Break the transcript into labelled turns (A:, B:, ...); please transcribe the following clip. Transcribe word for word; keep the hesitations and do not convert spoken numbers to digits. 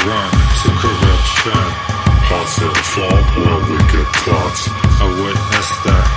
A: run to corruption. Hearts that fall or wicked thoughts. I witnessed that